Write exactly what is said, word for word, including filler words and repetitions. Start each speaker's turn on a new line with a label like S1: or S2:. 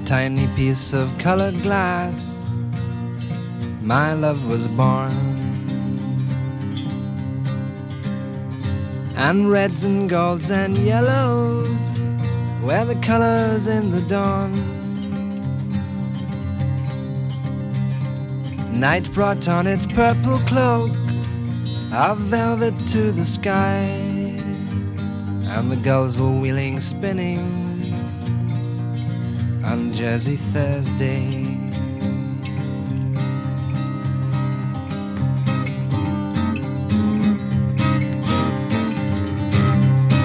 S1: tiny piece of colored glass, my love was born. And reds and golds and yellows were the colors in the dawn. Night brought on its purple cloak of velvet to the sky, and the gulls were wheeling, spinning on Jersey Thursday.